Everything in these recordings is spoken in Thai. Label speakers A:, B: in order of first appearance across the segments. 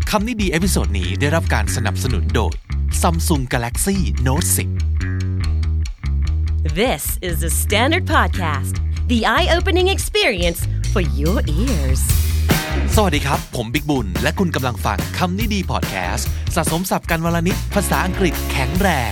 A: คำนี้ดีเอพิโซดนี้ได้รับการสนับสนุนโดย Samsung Galaxy Note 10
B: This is the Standard Podcast, the eye-opening experience for your ears.
A: สวัสดีครับผมบิ๊กบุญและคุณกำลังฟังคำนี้ดีพอดแคสต์สะสมศัพท์กันวลนิดภาษาอังกฤษแข็งแรง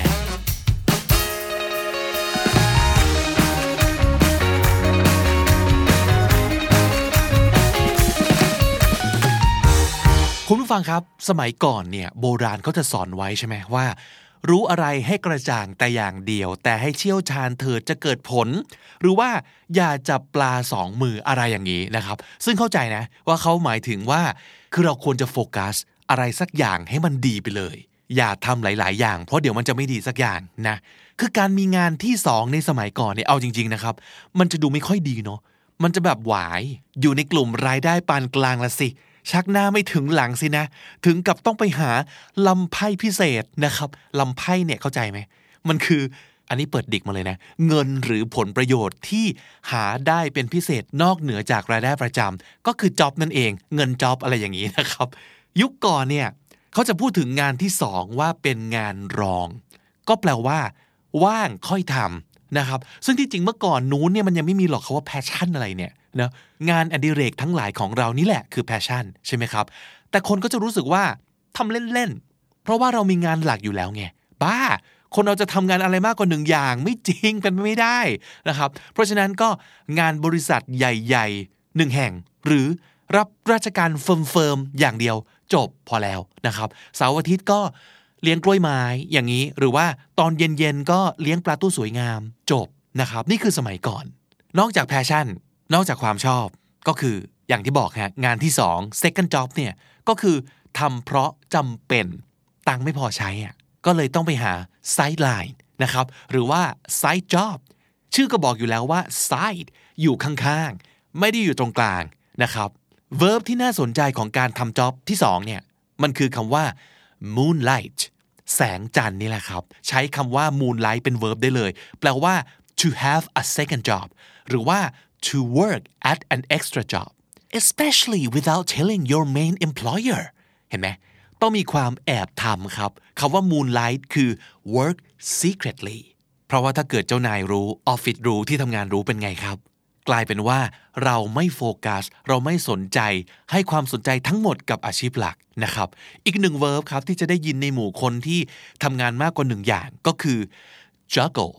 A: คุณผู้ฟังครับสมัยก่อนเนี่ยโบราณเขาจะสอนไว้ใช่ไหมว่ารู้อะไรให้กระจ่างแต่อย่างเดียวแต่ให้เชี่ยวชาญเถิดจะเกิดผลหรือว่าอย่าจับปลาสองมืออะไรอย่างนี้นะครับซึ่งเข้าใจนะว่าเขาหมายถึงว่าคือเราควรจะโฟกัสอะไรสักอย่างให้มันดีไปเลยอย่าทำหลายๆอย่างเพราะเดี๋ยวมันจะไม่ดีสักอย่างนะคือการมีงานที่สองในสมัยก่อนเนี่ยเอาจริงๆนะครับมันจะดูไม่ค่อยดีเนาะมันจะแบบหวายอยู่ในกลุ่มรายได้ปานกลางละสิชักหน้าไม่ถึงหลังสินะถึงกับต้องไปหาลำไพ่พิเศษนะครับลำไพ่เนี่ยเข้าใจไหมมันคืออันนี้เปิดดิกมาเลยนะเงินหรือผลประโยชน์ที่หาได้เป็นพิเศษนอกเหนือจากรายได้ประจำก็คือจ็อบนั่นเองเงินจ็อบอะไรอย่างนี้นะครับยุคก่อนเนี่ยเขาจะพูดถึงงานที่สองว่าเป็นงานรองก็แปลว่าว่างค่อยทำนะครับซึ่งที่จริงเมื่อก่อนนู้นเนี่ยมันยังไม่มีหรอกคำว่า passion อะไรเนี่ยนะงานอดิเรกทั้งหลายของเรานี่แหละคือ passion ใช่ไหมครับแต่คนก็จะรู้สึกว่าทำเล่นๆเพราะว่าเรามีงานหลักอยู่แล้วไงบ้าคนเราจะทำงานอะไรมากกว่าหนึ่งอย่างไม่จริงเป็นไปไม่ได้นะครับเพราะฉะนั้นก็งานบริษัทใหญ่ๆหนึ่งแห่งหรือรับราชการเฟิร์มๆอย่างเดียวจบพอแล้วนะครับเสาร์อาทิตย์ก็เลี้ยงกล้วยไม้อย่างนี้หรือว่าตอนเย็นๆก็เลี้ยงปลาตู้สวยงามจบนะครับนี่คือสมัยก่อนนอกจาก passionนอกจากความชอบก็คืออย่างที่บอกฮะงานที่2 second job เนี่ยก็คือทำเพราะจำเป็นตังค์ไม่พอใช้อ่ะก็เลยต้องไปหา sideline นะครับหรือว่า side job ชื่อก็บอกอยู่แล้วว่า side อยู่ข้างๆไม่ได้อยู่ตรงกลางนะครับ verb ที่น่าสนใจของการทำ job ที่2เนี่ยมันคือคำว่า moonlight แสงจันทร์นี่แหละครับใช้คำว่า moonlight เป็น verb ได้เลยแปลว่า to have a second job หรือว่าto work at an extra job especially without telling your main employer เห็นไหมต้องมีความแอบทำครับคำว่า moonlight คือ work secretly เพราะว่าถ้าเกิดเจ้านายรู้ออฟฟิศรู้ที่ทำงานรู้เป็นไงครับกลายเป็นว่าเราไม่โฟกัสเราไม่สนใจให้ความสนใจทั้งหมดกับอาชีพหลักนะครับอีกหนึ่ง verb ครับที่จะได้ยินในหมู่คนที่ทำงานมากกว่าหนึ่งอย่างก็คือ juggle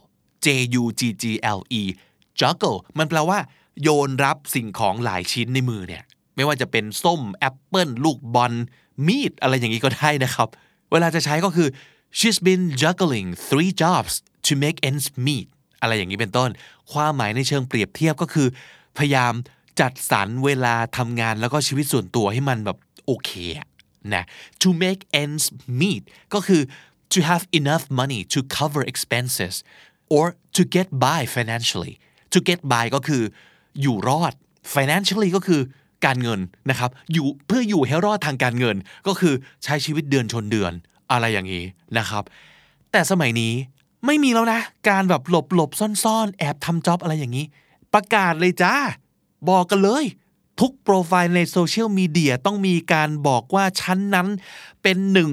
A: J-U-G-G-L-E juggle มันแปลว่าโยนรับสิ่งของหลายชิ้นในมือเนี่ยไม่ว่าจะเป็นส้มแอปเปิ้ลลูกบอลมีดอะไรอย่างนี้ก็ได้นะครับเวลาจะใช้ก็คือ she's been juggling 3 jobs to make ends meet อะไรอย่างนี้เป็นต้นความหมายในเชิงเปรียบเทียบก็คือพยายามจัดสรรเวลาทำงานแล้วก็ชีวิตส่วนตัวให้มันแบบโอเคนะ to make ends meet ก็คือ to have enough money to cover expenses or to get by financially to get by ก็คืออยู่รอด financially ก็คือการเงินนะครับอยู่เพื่ออยู่ให้รอดทางการเงินก็คือใช้ชีวิตเดือนชนเดือนอะไรอย่างนี้นะครับแต่สมัยนี้ไม่มีแล้วนะการแบบหลบซ่อนแอบทำจ็อบอะไรอย่างนี้ประกาศเลยจ้าบอกกันเลยทุกโปรไฟล์ในโซเชียลมีเดียต้องมีการบอกว่าชั้นนั้นเป็น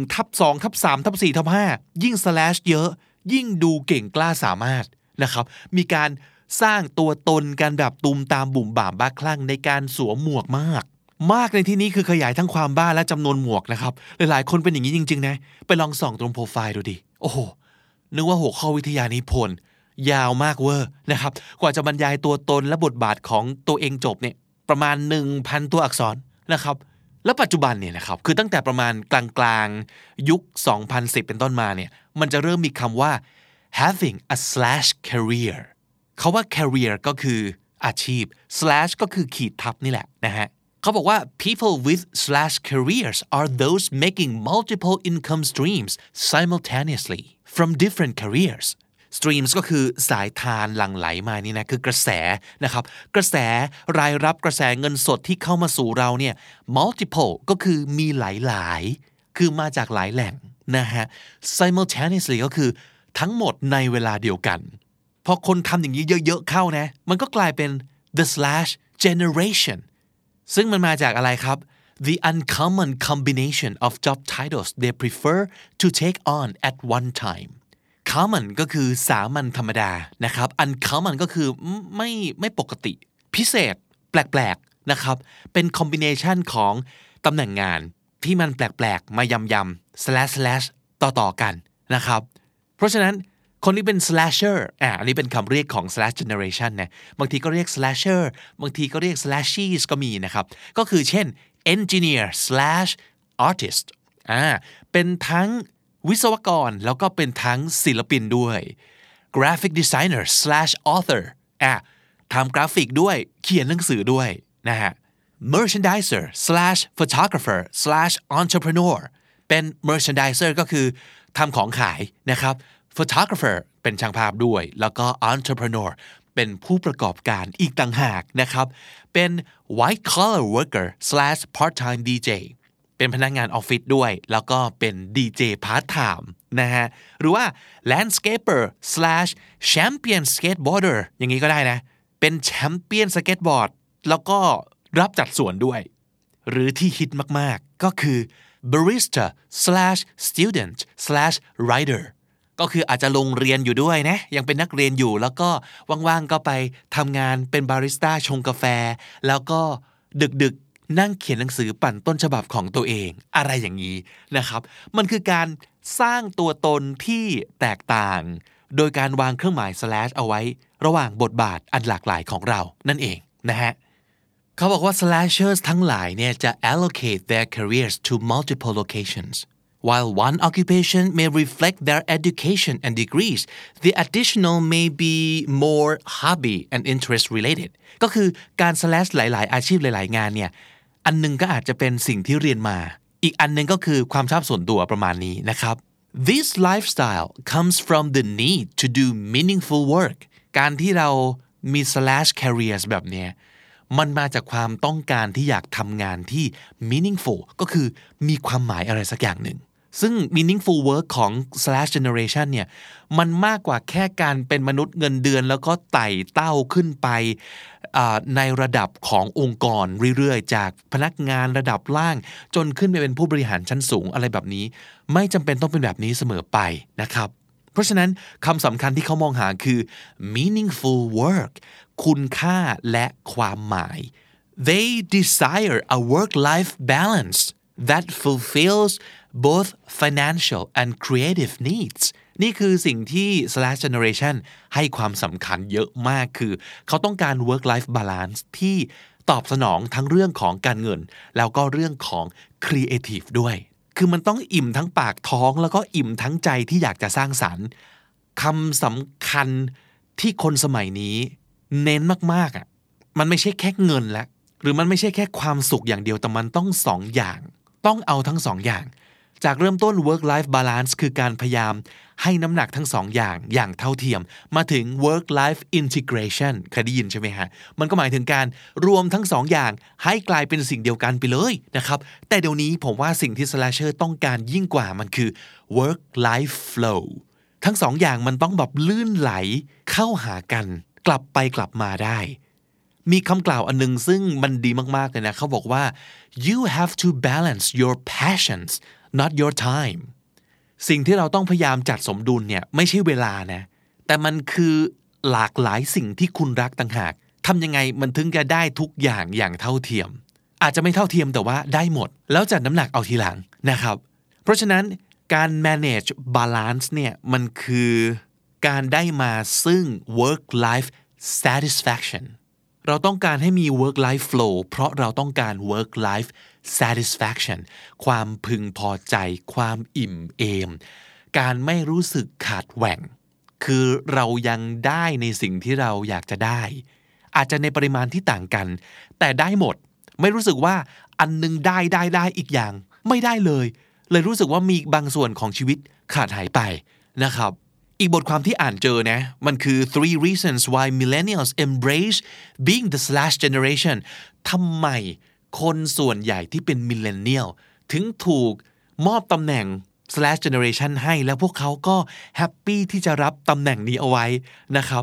A: 1/2/3/4/5ยิ่ง slash เยอะยิ่งดูเก่งกล้าสามารถนะครับมีการสร้างตัวตนกันแบบตูมตามบุ่มบ่ามบ้าคลั่งในการสวมหมวกมากในที่นี้คือขยายทั้งความบ้าและจำนวนหมวกนะครับหลายๆคนเป็นอย่างนี้จริงๆนะไปลองส่องตรงโปรไฟล์ดูดิโอ้โหนึกว่าหัวข้อวิทยานิพนธ์ยาวมากเวอร์นะครับกว่าจะบรรยายตัวตนและบทบาทของตัวเองจบเนี่ยประมาณ 1,000 ตัวอักษรนะครับแล้วปัจจุบันเนี่ยนะครับคือตั้งแต่ประมาณกลางยุค 2010 เป็นต้นมาเนี่ยมันจะเริ่มมีคำว่า having a slash careerเขาว่า career ก็คืออาชีพ slash ก็คือขีดทับนี่แหละนะฮะเขาบอกว่า people with slash careers are those making multiple income streams simultaneously from different careers streams ก็คือสายทานหลั่งไหลมานี่นะคือกระแสนะครับกระแสรายรับกระแสเงินสดที่เข้ามาสู่เราเนี่ย multiple ก็คือมีหลายๆคือมาจากหลายแหล่งนะฮะ simultaneously ก็คือทั้งหมดในเวลาเดียวกันพอคนทำอย่างนี้เยอะๆเข้านะมันก็กลายเป็น the slash generation ซึ่งมันมาจากอะไรครับ the uncommon combination of job titles they prefer to take on at one time common ก็คือสามัญธรรมดานะครับ uncommon ก็คือไม่ปกติพิเศษแปลกๆนะครับเป็น combination ของตำแหน่งงานที่มันแปลกๆมายำ//ต่อกันนะครับเพราะฉะนั้นคนที่เป็น slasher อันนี้เป็นคำเรียกของ slash generation นะบางทีก็เรียก slasher บางทีก็เรียก slashies ก็มีนะครับก็คือเช่น engineer / artist เป็นทั้งวิศวกรแล้วก็เป็นทั้งศิลปินด้วย graphic designer / author ทำกราฟิกด้วยเขียนหนังสือด้วยนะฮะ merchandiser / photographer / entrepreneur เป็น merchandiser ก็คือทำของขายนะครับ photographer เป็นช่างภาพด้วยแล้วก็ entrepreneur เป็นผู้ประกอบการอีกต่างหากนะครับเป็น white collar worker / part time DJ เป็นพนักงานออฟฟิศด้วยแล้วก็เป็น DJ part time นะฮะหรือว่า landscaper / champion skateboarder อย่างนี้ก็ได้นะเป็นแชมเปี้ยนสเก็ตบอร์ดแล้วก็รับจัดสวนด้วยหรือที่ฮิตมากๆก็คือ barista / student / writer ก็คืออาจจะลงเรียนอยู่ด้วยนะยังเป็นนักเรียนอยู่แล้วก็ว่างๆก็ไปทำงานเป็นบาริสต้าชงกาแฟแล้วก็ดึกๆนั่งเขียนหนังสือปั่นต้นฉบับของตัวเองอะไรอย่างนี้นะครับมันคือการสร้างตัวตนที่แตกต่างโดยการวางเครื่องหมาย slash เอาไว้ระหว่างบทบาทอันหลากหลายของเรานั่นเองนะฮะเขาบอกว่า slashers ทั้งหลายเนี่ยจะ allocate their careers to multiple locations while one occupation may reflect their education and degrees the additional may be more hobby and interest related ก็คือการ slash หลายๆอาชีพหลายๆงานเนี่ยอันนึงก็อาจจะเป็นสิ่งที่เรียนมาอีกอันนึงก็คือความชอบส่วนตัวประมาณนี้นะครับ This lifestyle comes from the need to do meaningful work การที่เรามี slash careers แบบเนี้ยมันมาจากความต้องการที่อยากทำงานที่ meaningful ก็คือมีความหมายอะไรสักอย่างหนึ่งซึ่ง meaningful work ของ slash generation เนี่ยมันมากกว่าแค่การเป็นมนุษย์เงินเดือนแล้วก็ไต่เต้าขึ้นไปในระดับขององค์กรเรื่อยๆจากพนักงานระดับล่างจนขึ้นไปเป็นผู้บริหารชั้นสูงอะไรแบบนี้ไม่จำเป็นต้องเป็นแบบนี้เสมอไปนะครับเพราะฉะนั้นคำสำคัญที่เขามองหาคือ meaningful work คุณค่าและความหมาย They desire a work-life balance that fulfills both financial and creative needs นี่คือสิ่งที่ slash generation ให้ความสำคัญเยอะมากคือเขาต้องการ work-life balance ที่ตอบสนองทั้งเรื่องของการเงินแล้วก็เรื่องของ creative ด้วยคือมันต้องอิ่มทั้งปากท้องแล้วก็อิ่มทั้งใจที่อยากจะสร้างสรรค์คำสำคัญที่คนสมัยนี้เน้นมากๆมันไม่ใช่แค่เงินละหรือมันไม่ใช่แค่ความสุขอย่างเดียวแต่มันต้องสองอย่างต้องเอาทั้งสองอย่างจากเริ่มต้น work life balance คือการพยายามให้น้ำหนักทั้งสองอย่างเท่าเทียมมาถึง work life integration เคยได้ยินใช่ไหมฮะมันก็หมายถึงการรวมทั้งสองอย่างให้กลายเป็นสิ่งเดียวกันไปเลยนะครับแต่เดี๋ยวนี้ผมว่าสิ่งที่ slasher ต้องการยิ่งกว่ามันคือ work life flow ทั้งสองอย่างมันต้องแบบลื่นไหลเข้าหากันกลับไปกลับมาได้มีคำกล่าวอันนึงซึ่งมันดีมากๆเลยนะเขาบอกว่า you have to balance your passions not your time สิ่งที่เราต้องพยายามจัดสมดุลเนี่ยไม่ใช่เวลานะแต่มันคือหลากหลายสิ่งที่คุณรักต่างหากทำยังไงมันถึงจะได้ทุกอย่างอย่างเท่าเทียมอาจจะไม่เท่าเทียมแต่ว่าได้หมดแล้วจัดน้ำหนักเอาทีหลังนะครับเพราะฉะนั้นการ manage balance เนี่ยมันคือการได้มาซึ่ง work life satisfaction เราต้องการให้มี work life flow เพราะเราต้องการ work life satisfaction ความพึงพอใจความอิ่มเอมการไม่รู้สึกขาดแหว่งคือเรายังได้ในสิ่งที่เราอยากจะได้อาจจะในปริมาณที่ต่างกันแต่ได้หมดไม่รู้สึกว่าอันนึงได้อีกอย่างไม่ได้เลยรู้สึกว่ามีบางส่วนของชีวิตขาดหายไปนะครับอีกบทความที่อ่านเจอนะมันคือ three reasons why millennials embrace being the slash generation ทำไมคนส่วนใหญ่ที่เป็น millennial ถึงถูกมอบตำแหน่ง slash generation ให้แล้วพวกเขาก็แฮปปี้ที่จะรับตำแหน่งนี้เอาไว้นะครับ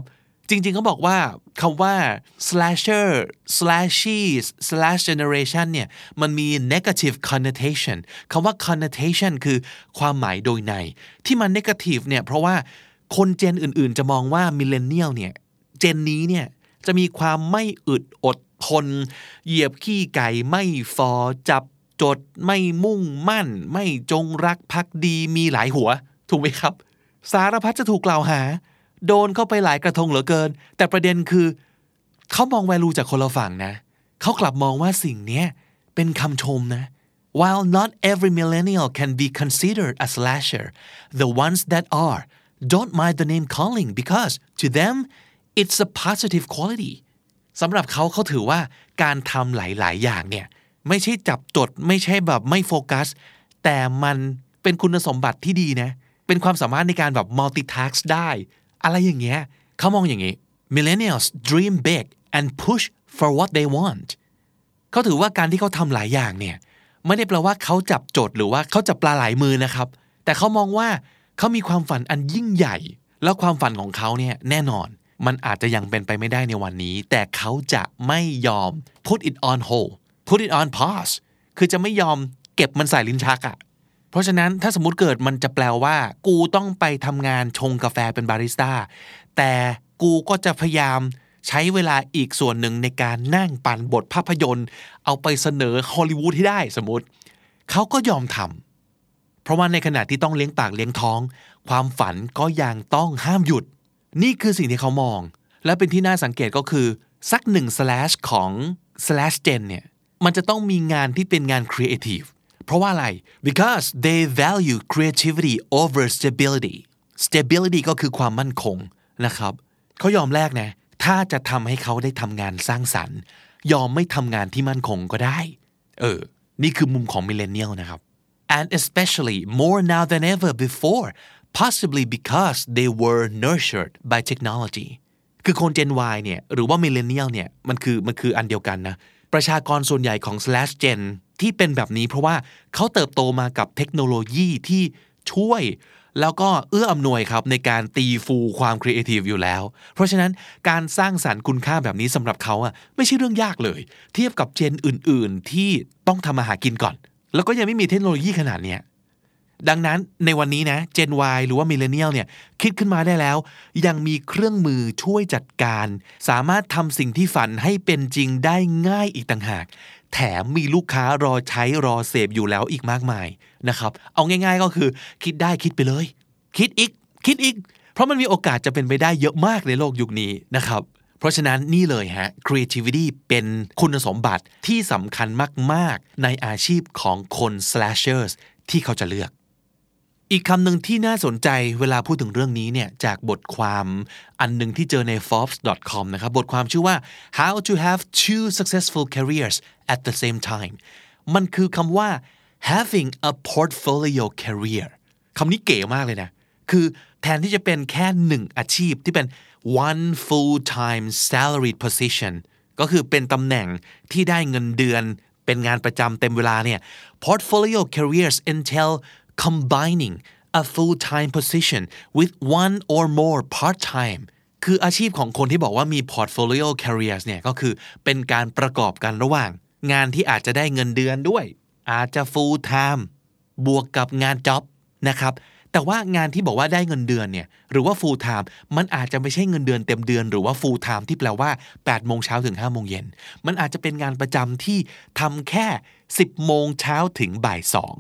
A: จริงๆเขาบอกว่าคำว่า slasher slashies slash generation เนี่ยมันมี negative connotation คำว่า connotation คือความหมายโดยในที่มัน negative เนี่ยเพราะว่าคนเจนอื่นๆจะมองว่า millennial เนี่ยเจนนี้เนี่ยจะมีความไม่อึดอดทนเหยียบขี้ไก่ไม่ฟอจับจดไม่มุ่งมั่นไม่จงรักภักดีมีหลายหัวถูกไหมครับสารพัดจะถูกกล่าวหาโดนเข้าไปหลายกระทงเหลือเกินแต่ประเด็นคือเขามอง value จากคนละฝั่งนะเขากลับมองว่าสิ่งนี้เป็นคำชมนะ While not every millennial can be considered a slasher the ones that are don't mind the name calling because to them it's a positive quality สำหรับเขาถือว่าการทำหลายๆอย่างเนี่ยไม่ใช่จับจดไม่ใช่แบบไม่โฟกัสแต่มันเป็นคุณสมบัติที่ดีนะเป็นความสามารถในการแบบ multitask ได้อะไรอย่างเงี้ยเขามองอย่างงี้ Millennials dream big and push for what they want เขาถือว่าการที่เขาทำหลายอย่างเนี่ยไม่ได้แปลว่าเขาจับจดหรือว่าเขาจับปลาหลายมือนะครับแต่เขามองว่าเขามีความฝันอันยิ่งใหญ่แล้วความฝันของเขาเนี่ยแน่นอนมันอาจจะยังเป็นไปไม่ได้ในวันนี้แต่เขาจะไม่ยอม put it on hold put it on pause คือจะไม่ยอมเก็บมันใส่ลิ้นชักอ่ะเพราะฉะนั้นถ้าสมมุติเกิดมันจะแปลว่ากูต้องไปทำงานชงกาแฟเป็นบาริสต้าแต่กูก็จะพยายามใช้เวลาอีกส่วนหนึ่งในการนั่งปั่นบทภาพยนตร์เอาไปเสนอฮอลลีวูดให้ได้สมมุติเขาก็ยอมทำเพราะว่าในขณะที่ต้องเลี้ยงปากเลี้ยงท้องความฝันก็ยังต้องห้ามหยุดนี่คือสิ่งที่เขามองและเป็นที่น่าสังเกตก็คือสัก1 slash ของ slash gen เนี่ยมันจะต้องมีงานที่เป็นงาน creative เพราะว่าอะไร because they value creativity over stability stability ก็คือความมั่นคงนะครับเขายอมแลกนะถ้าจะทำให้เขาได้ทำงานสร้างสรรค์ยอมไม่ทำงานที่มั่นคงก็ได้นี่คือมุมของ millennial นะครับ and especially more now than ever before possibly because they were nurtured by technology คือคน Gen Y เนี่ยหรือว่า millennial เนี่ยมันคืออันเดียวกันนะประชากรส่วนใหญ่ของ slash gen ที่เป็นแบบนี้เพราะว่าเขาเติบโตมากับเทคโนโลยีที่ช่วยแล้วก็เอื้ออำนวยครับในการตีฟูความครีเอทีฟอยู่แล้วเพราะฉะนั้นการสร้างสรรค์คุณค่าแบบนี้สำหรับเขาไม่ใช่เรื่องยากเลยเทียบกับเจนอื่นๆที่ต้องทำมาหากินก่อนแล้วก็ยังไม่มีเทคโนโลยีขนาดนี้ดังนั้นในวันนี้นะ Gen Y หรือว่า Millennial เนี่ยคิดขึ้นมาได้แล้วยังมีเครื่องมือช่วยจัดการสามารถทำสิ่งที่ฝันให้เป็นจริงได้ง่ายอีกต่างหากแถมมีลูกค้ารอใช้รอเสพอยู่แล้วอีกมากมายนะครับเอาง่ายๆก็คือคิดได้คิดไปเลยคิดอีกเพราะมันมีโอกาสจะเป็นไปได้เยอะมากในโลกยุคนี้นะครับเพราะฉะนั้นนี่เลยฮะ creativity เป็นคุณสมบัติที่สำคัญมากๆในอาชีพของคน slashers ที่เขาจะเลือกอีกคำหนึ่งที่น่าสนใจเวลาพูดถึงเรื่องนี้เนี่ยจากบทความอันหนึ่งที่เจอใน forbes.com นะครับบทความชื่อว่า how to have two successful careers at the same time มันคือคำว่า having a portfolio career คำนี้เก๋มากเลยนะคือแทนที่จะเป็นแค่หนึ่งอาชีพที่เป็น one full-time salaried position ก็คือเป็นตำแหน่งที่ได้เงินเดือนเป็นงานประจำเต็มเวลาเนี่ย portfolio careers entail combining a full-time position with one or more part-time คืออาชีพของคนที่บอกว่ามี portfolio careers เนี่ยก็คือเป็นการประกอบกันระหว่างงานที่อาจจะได้เงินเดือนด้วยอาจจะ full-time บวกกับงาน job นะครับแต่ว่างานที่บอกว่าได้เงินเดือนเนี่ยหรือว่า full time มันอาจจะไม่ใช่เงินเดือนเต็มเดือนหรือว่า full time ที่แปลว่า 8 โมงเช้าถึง 5 โมงเย็นมันอาจจะเป็นงานประจำที่ทำแค่ 10 โมงเช้าถึงบ่าย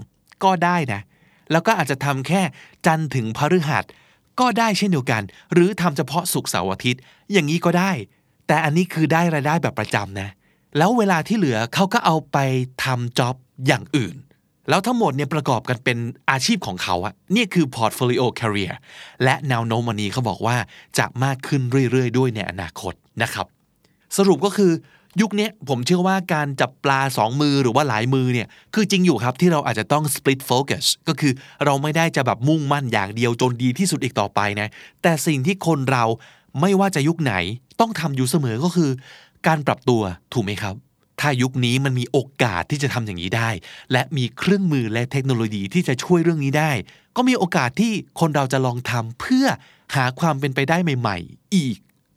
A: 2ก็ได้นะแล้วก็อาจจะทำแค่จันทร์ถึงพฤหัสก็ได้เช่นเดียวกันหรือทำเฉพาะศุกร์เสาร์อาทิตย์อย่างนี้ก็ได้แต่อันนี้คือได้รายได้แบบประจำนะแล้วเวลาที่เหลือเขาก็เอาไปทำจ็อบอย่างอื่นแล้วทั้งหมดเนี่ยประกอบกันเป็นอาชีพของเขาอะนี่คือ portfolio career และแนวโน้มวันนี้เขาบอกว่าจะมากขึ้นเรื่อยๆด้วยในอนาคตนะครับสรุปก็คือยุคนี้ผมเชื่อว่าการจับปลา2มือหรือว่าหลายมือเนี่ยคือจริงอยู่ครับที่เราอาจจะต้อง split focus ก็คือเราไม่ได้จะแบบมุ่งมั่นอย่างเดียวจนดีที่สุดอีกต่อไปนะแต่สิ่งที่คนเราไม่ว่าจะยุคไหนต้องทำอยู่เสมอก็คือการปรับตัวถูกไหมครับถ้ายุคนี้มันมีโอกาสที่จะทำอย่างนี้ได้และมีเครื่องมือและเทคโนโลยีที่จะช่วยเรื่องนี้ได้ก็มีโอกาสที่คนเราจะลองทำเพื่อหาความเป็นไปได้ใหม่ๆอีก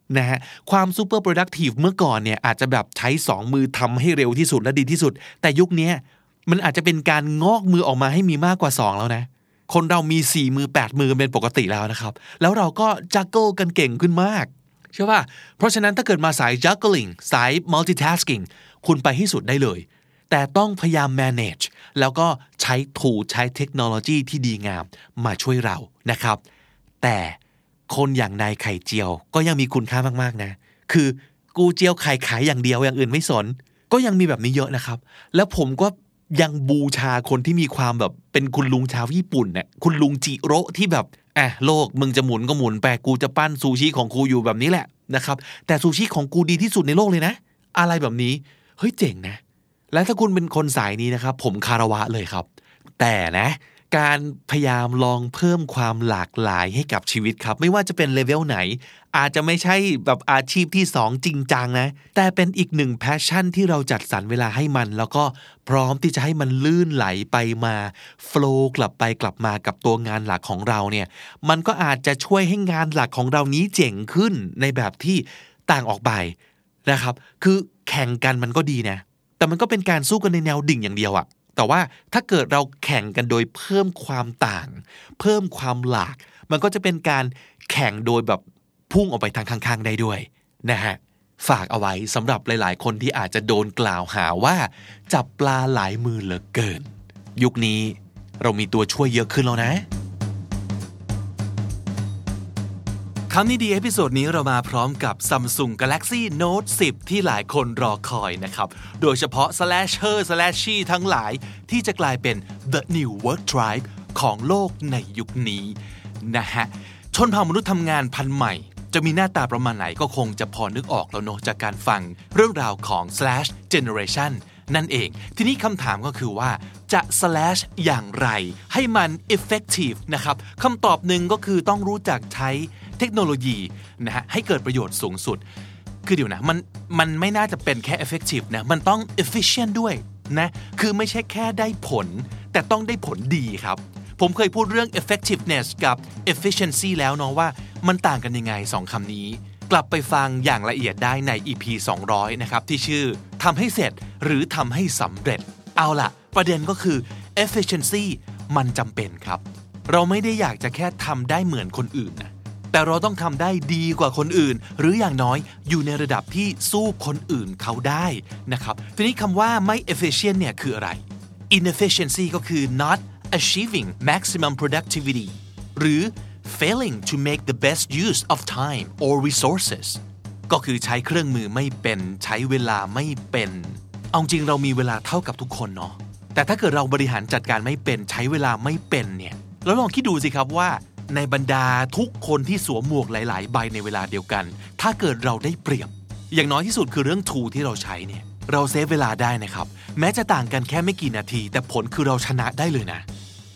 A: นะฮะความ super productive เมื่อก่อนเนี่ยอาจจะแบบใช้2มือทำให้เร็วที่สุดและดีที่สุดแต่ยุคนี้มันอาจจะเป็นการงอกมือออกมาให้มีมากกว่า2แล้วนะคนเรามี4มือ8มือเป็นปกติแล้วนะครับแล้วเราก็จักเกิลกันเก่งขึ้นมากใช่ป่ะเพราะฉะนั้นถ้าเกิดมาสาย juggling สาย multitasking คุณไปให้สุดได้เลยแต่ต้องพยายาม manage แล้วก็ใช้ tool ใช้เทคโนโลยีที่ดีงามมาช่วยเรานะครับแต่คนอย่างนายไข่เจียวก็ยังมีคุณค่ามากๆนะคือกูเจียวไข่ขายอย่างเดียวอย่างอื่นไม่สนก็ยังมีแบบนี้เยอะนะครับแล้วผมก็ยังบูชาคนที่มีความแบบเป็นคุณลุงชาวญี่ปุ่นเนี่ยคุณลุงจิโร่ที่แบบโลกมึงจะหมุนก็หมุนไปกูจะปั้นซูชิของกูอยู่แบบนี้แหละนะครับแต่ซูชิของกูดีที่สุดในโลกเลยนะอะไรแบบนี้เฮ้ยเจ๋งนะและถ้าคุณเป็นคนสายนี้นะครับผมคารวะเลยครับแต่นะการพยายามลองเพิ่มความหลากหลายให้กับชีวิตครับไม่ว่าจะเป็นเลเวลไหนอาจจะไม่ใช่แบบอาชีพที่2จริงจังนะแต่เป็นอีกหนึ่งแพชชั่นที่เราจัดสรรเวลาให้มันแล้วก็พร้อมที่จะให้มันลื่นไหลไปมาโฟลว์กลับไปกลับมากับตัวงานหลักของเราเนี่ยมันก็อาจจะช่วยให้งานหลักของเรานี้เจ๋งขึ้นในแบบที่ต่างออกไปนะครับคือแข่งกันมันก็ดีนะแต่มันก็เป็นการสู้กันในแนวดิ่งอย่างเดียวอะแต่ว่าถ้าเกิดเราแข่งกันโดยเพิ่มความต่างเพิ่มความหลากมันก็จะเป็นการแข่งโดยแบบพุ่งออกไปทางข้างๆได้ด้วยนะฮะฝากเอาไว้สำหรับหลายๆคนที่อาจจะโดนกล่าวหาว่าจับปลาหลายมือเหลือเกินยุคนี้เรามีตัวช่วยเยอะขึ้นแล้วนะคำนี้ดีเอพิโซดนี้เรามาพร้อมกับ Samsung Galaxy Note 10 ที่หลายคนรอคอยนะครับโดยเฉพาะ slasher/she ทั้งหลายที่จะกลายเป็น the new work tribe ของโลกในยุคนี้นะฮะชนเผ่ามนุษย์ทำงานพันธุ์ใหม่จะมีหน้าตาประมาณไหนก็คงจะพอนึกออกแล้วเนอะจากการฟังเรื่องราวของ slash generation นั่นเองทีนี้คำถามก็คือว่าจะ slash อย่างไรให้มัน effective นะครับคำตอบหนึ่งก็คือต้องรู้จักใช้เทคโนโลยีนะฮะให้เกิดประโยชน์สูงสุดคือเดี๋ยวนะมันไม่น่าจะเป็นแค่ effective นะมันต้อง efficient ด้วยนะคือไม่ใช่แค่ได้ผลแต่ต้องได้ผลดีครับผมเคยพูดเรื่อง effectiveness กับ efficiency แล้วเนาะว่ามันต่างกันยังไง2คำนี้กลับไปฟังอย่างละเอียดได้ใน EP 200นะครับที่ชื่อทำให้เสร็จหรือทำให้สำเร็จเอาล่ะประเด็นก็คือ efficiency มันจำเป็นครับเราไม่ได้อยากจะแค่ทำได้เหมือนคนอื่นนะแต่เราต้องทำได้ดีกว่าคนอื่นหรืออย่างน้อยอยู่ในระดับที่สู้คนอื่นเขาได้นะครับทีนี้คำว่าไม่ efficient เนี่ยคืออะไร inefficiency ก็คือ not achieving maximum productivity หรือ failing to make the best use of time or resources ก็คือใช้เครื่องมือไม่เป็นใช้เวลาไม่เป็นเอาจริงเรามีเวลาเท่ากับทุกคนเนาะแต่ถ้าเกิดเราบริหารจัดการไม่เป็นใช้เวลาไม่เป็นเนี่ยแล้วลองคิดดูสิครับว่าในบรรดาทุกคนที่สวมหมวกหลายๆใบในเวลาเดียวกันถ้าเกิดเราได้เปรียบอย่างน้อยที่สุดคือเรื่อง tool ที่เราใช้เนี่ยเราเซฟเวลาได้นะครับแม้จะต่างกันแค่ไม่กี่นาทีแต่ผลคือเราชนะได้เลยนะ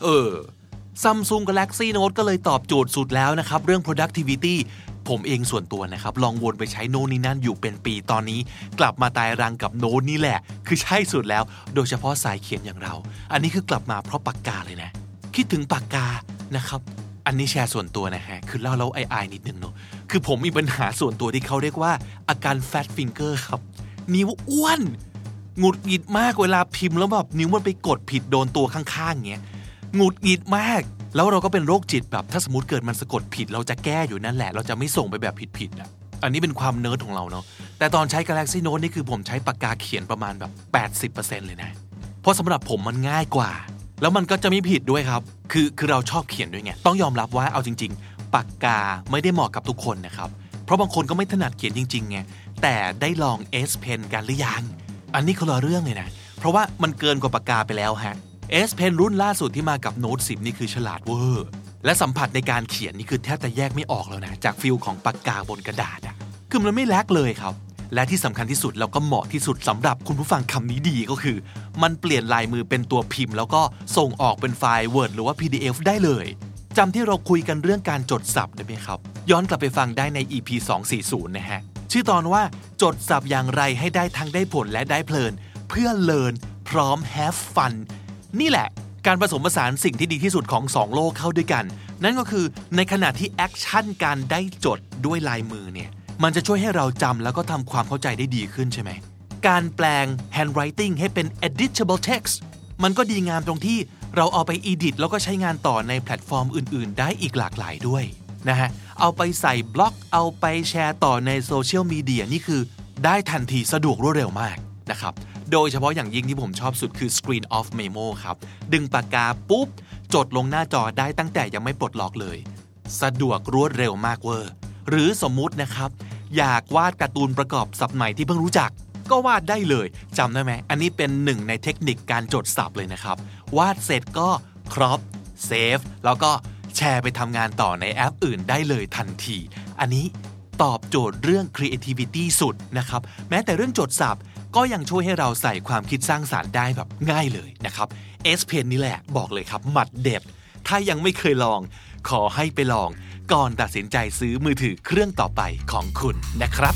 A: Samsung Galaxy Note ก็เลยตอบโจทย์สุดแล้วนะครับเรื่อง productivity ผมเองส่วนตัวนะครับลองวนไปใช้โน้ตนี้นั่นอยู่เป็นปีตอนนี้กลับมาตายรังกับโน้ตนี่แหละคือใช่สุดแล้วโดยเฉพาะสายเขียนอย่างเราอันนี้คือกลับมาเพราะปากกาเลยนะคิดถึงปากกานะครับอันนี้แชร์ส่วนตัวนะฮะคือเล่าแล้วไอนิดนึงเนาะคือผมมีปัญหาส่วนตัวที่เขาเรียกว่าอาการ fat finger ครับนิ้วอ้วนหงุดหงิดมากเวลาพิมพ์แล้วแบบนิ้วมันไปกดผิดโดนตัวข้างๆเงี้ยหงุดหงิดมากแล้วเราก็เป็นโรคจิตแบบถ้าสมมติเกิดมันสะกดผิดเราจะแก้อยู่นั่นแหละเราจะไม่ส่งไปแบบผิดๆอ่ะอันนี้เป็นความเนิร์ดของเราเนาะแต่ตอนใช้ Galaxy Note นี่คือผมใช้ปากกาเขียนประมาณแบบ 80% เลยนะเพราะสำหรับผมมันง่ายกว่าแล้วมันก็จะไม่ผิดด้วยครับคือเราชอบเขียนด้วยไงต้องยอมรับว่าเอาจริงๆปากกาไม่ได้เหมาะกับทุกคนนะครับเพราะบางคนก็ไม่ถนัดเขียนจริงๆไงแต่ได้ลอง S Pen กันหรือยังอันนี้คนละเรื่องเลยนะเพราะว่ามันเกินกว่าปากกาไปแล้วฮะS Pen รุ่นล่าสุดที่มากับ Note 10 นี่คือฉลาดเวอร์และสัมผัสในการเขียนนี่คือแทบจะแยกไม่ออกแล้วนะจากฟีลของปากกาบนกระดาษอ่ะคือมันไม่แลกเลยครับและที่สำคัญที่สุดแล้วก็เหมาะที่สุดสำหรับคุณผู้ฟังคำนี้ดีก็คือมันเปลี่ยนลายมือเป็นตัวพิมพ์แล้วก็ส่งออกเป็นไฟล์ Word หรือว่า PDF ได้เลยจำที่เราคุยกันเรื่องการจดศัพท์ได้ไหมครับย้อนกลับไปฟังได้ใน EP 240นะฮะชื่อตอนว่าจดศัพท์อย่างไรให้ได้ทั้งได้ผลและได้เพลินเพื่อ learn พร้อม have funนี่แหละการผสมผสานสิ่งที่ดีที่สุดของ2โลกเข้าด้วยกันนั่นก็คือในขณะที่แอคชั่นการได้จดด้วยลายมือเนี่ยมันจะช่วยให้เราจำแล้วก็ทำความเข้าใจได้ดีขึ้นใช่ไหมการแปลง handwriting ให้เป็น editable text มันก็ดีงามตรงที่เราเอาไป edit แล้วก็ใช้งานต่อในแพลตฟอร์มอื่นๆได้อีกหลากหลายด้วยนะฮะเอาไปใส่บล็อกเอาไปแชร์ต่อในโซเชียลมีเดียนี่คือได้ทันทีสะดวกรวดเร็วมากนะครับโดยเฉพาะอย่างยิ่งที่ผมชอบสุดคือ screen off memo ครับดึงปากกาปุ๊บจดลงหน้าจอได้ตั้งแต่ยังไม่ปลดล็อกเลยสะดวกรวดเร็วมากเวอร์หรือสมมุตินะครับอยากวาดการ์ตูนประกอบศัพท์ใหม่ที่เพิ่งรู้จักก็วาดได้เลยจำได้ไหมอันนี้เป็นหนึ่งในเทคนิคการจดศัพท์เลยนะครับวาดเสร็จก็ครอปเซฟแล้วก็แชร์ไปทำงานต่อในแอปอื่นได้เลยทันทีอันนี้ตอบโจทย์เรื่อง creativity สุดนะครับแม้แต่เรื่องจดศัพท์ก็ยังช่วยให้เราใส่ความคิดสร้างสรรค์ได้แบบง่ายเลยนะครับ S Pen นี่แหละบอกเลยครับหมัดเด็ดถ้ายังไม่เคยลองขอให้ไปลองก่อนตัดสินใจซื้อมือถือเครื่องต่อไปของคุณนะครับ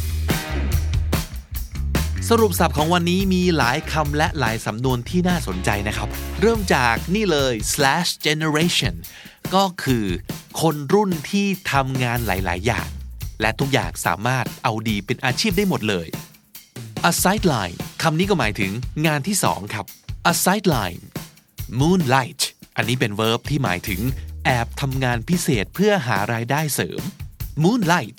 A: สรุปศัพท์ของวันนี้มีหลายคำและหลายสำนวนที่น่าสนใจนะครับเริ่มจากนี่เลย slash generation ก็คือคนรุ่นที่ทำงานหลายๆอย่างและทุกอย่างสามารถเอาดีเป็นอาชีพได้หมดเลย a sideline คำนี้ก็หมายถึงงานที่2ครับ a sideline moonlight อันนี้เป็น verb ที่หมายถึงแอบทำงานพิเศษเพื่อหารายได้เสริม moonlight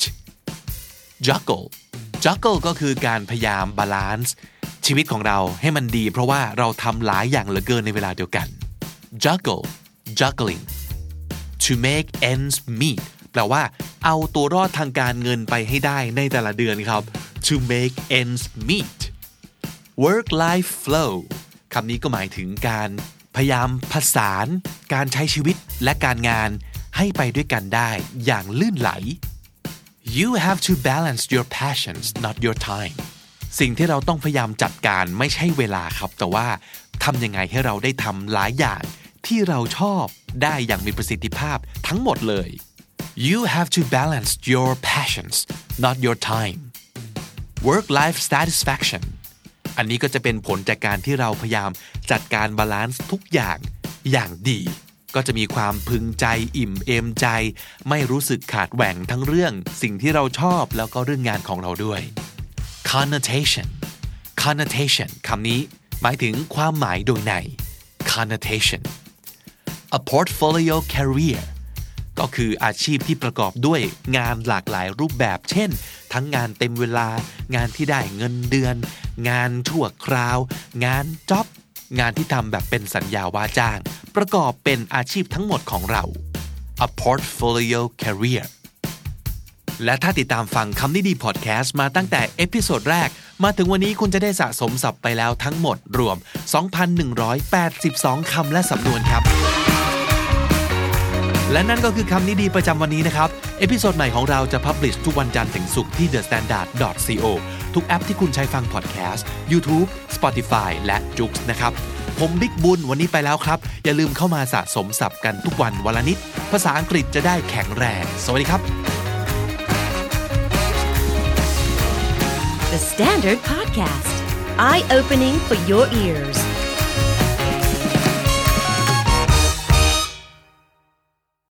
A: juggle ก็คือการพยายามบาลานซ์ชีวิตของเราให้มันดีเพราะว่าเราทำหลายอย่างเหลือเกินในเวลาเดียวกัน juggling to make ends meet แปลว่าเอาตัวรอดทางการเงินไปให้ได้ในแต่ละเดือนครับ to make ends meet work life flow คำนี้ก็หมายถึงการพยายามผสานการใช้ชีวิตและการงานให้ไปด้วยกันได้อย่างลื่นไหลYou have to balance your passions not your time สิ่งที่เราต้องพยายามจัดการไม่ใช่เวลาครับแต่ว่าทำยังไงให้เราได้ทำหลายอย่างที่เราชอบได้อย่างมีประสิทธิภาพทั้งหมดเลย You have to balance your passions not your time Work life satisfaction อันนี้ก็จะเป็นผลจากการที่เราพยายามจัดการบาลานซ์ทุกอย่างอย่างดีก็จะมีความพึงใจอิ่มเอมใจไม่รู้สึกขาดแหว่งทั้งเรื่องสิ่งที่เราชอบแล้วก็เรื่องงานของเราด้วย connotation คำนี้หมายถึงความหมายโดยใน connotation a portfolio career ก็คืออาชีพที่ประกอบด้วยงานหลากหลายรูปแบบเช่นทั้งงานเต็มเวลางานที่ได้เงินเดือนงานชั่วคราวงานจ็อบงานที่ทำแบบเป็นสัญญาว่าจ้างประกอบเป็นอาชีพทั้งหมดของเรา a portfolio career และถ้าติดตามฟังคำนี้ดีพอดแคสต์มาตั้งแต่เอพิโซดแรกมาถึงวันนี้คุณจะได้สะสมศัพท์ไปแล้วทั้งหมดรวม 2,182 คำและสำนวนครับและนั่นก็คือคำนี้ดีประจำวันนี้นะครับเอพิโซดใหม่ของเราจะพับลิชทุกวันจันทร์ถึงศุกร์ที่ thestandard.co ทุกแอปที่คุณใช้ฟังพอดแคสต์ YouTube Spotify และ Joox นะครับผมบิ๊กบุญวันนี้ไปแล้วครับอย่าลืมเข้ามาสะสมศัพท์กันทุกวันวันละนิดภาษาอังกฤษจะได้แข็งแรงสวัสดีครับ
B: The Standard Podcast Eye Opening for Your Ears